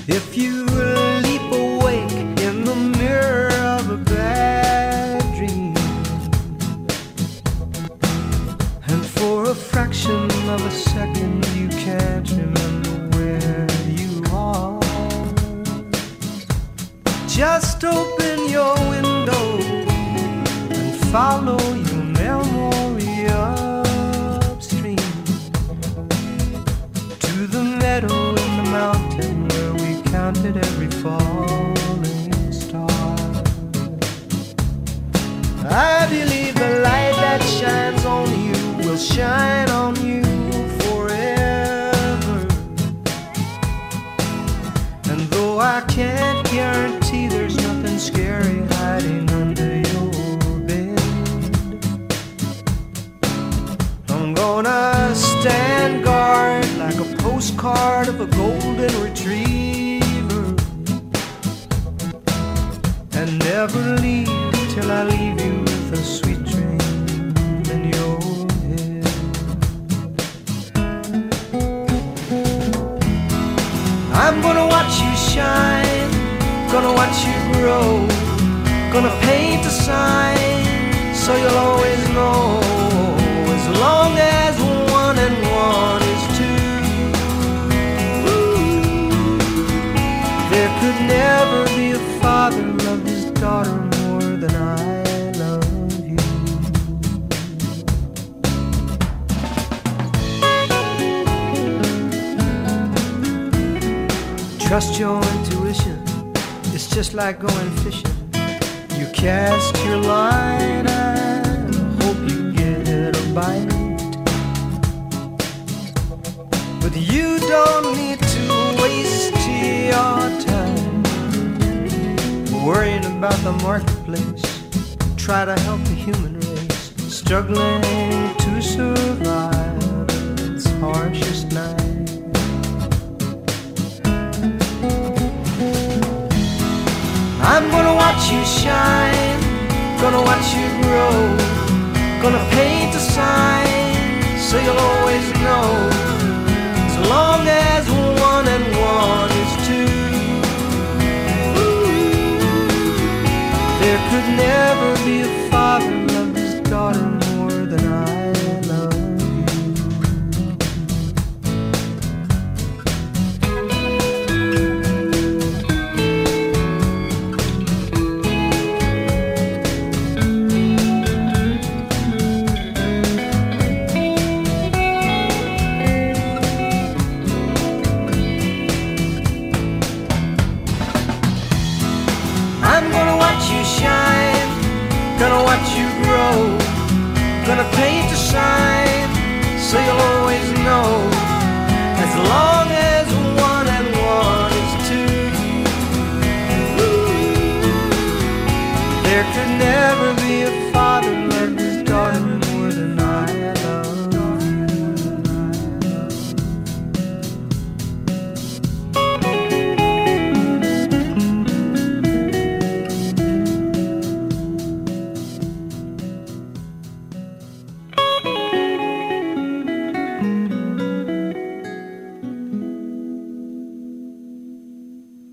If you leap awake in the mirror of a bad dream, and for a fraction of a second you can't remember where you are, just open your window and follow your memory upstream to the meadow in the mountain where we counted every falling star. I believe the light that shines on you will shine on you forever. And though I can't guarantee there's nothing scary hiding under your bed, I'm gonna stand guard like a postcard of a golden retriever, and never leave till I leave you with a sweet dream in your head. I'm gonna watch you shine, gonna watch you grow, gonna paint a sign so you'll always know, as long as 1 and 1 is 2. There could never be a father love his daughter more than I love you. Trust your intuition, it's just like going fishing. You cast your line and hope you get a bite, but you don't need to waste your time worrying about the marketplace. Try to help the human race struggling to